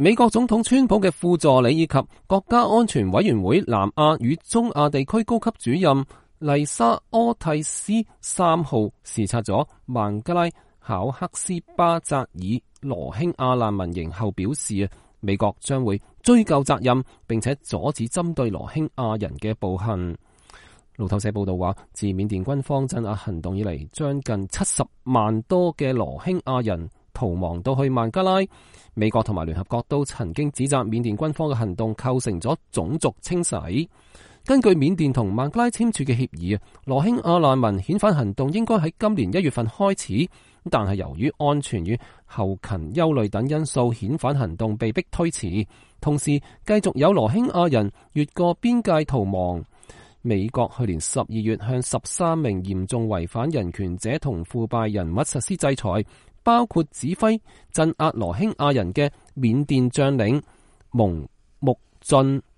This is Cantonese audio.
美國總統川普嘅副助理以及國家安全委員會南亞與中亞地區高級主任麗莎柯蒂斯3號視察咗孟加拉考克斯巴扎爾羅興亞難民營後表示，美國將會追究責任，並且阻止針對羅興亞人嘅暴行。路透社報道話，自緬甸軍方鎮壓行動以嚟，將近70萬多嘅羅興亞人逃亡到去孟加拉。美國同埋聯合國都曾經指責緬甸軍方嘅行動構成咗種族清洗。根據緬甸同孟加拉簽署嘅協議，羅興亞難民遣返行動應該喺今年1月份開始，但係由於安全與後勤憂慮等因素，遣返行動被迫推遲。同時，繼續有羅興亞人越過邊界逃亡。美國去年12月向13名嚴重違反人權者同腐敗人物實施制裁，包括指揮鎮壓羅興亞人嘅緬甸將領蒙木俊。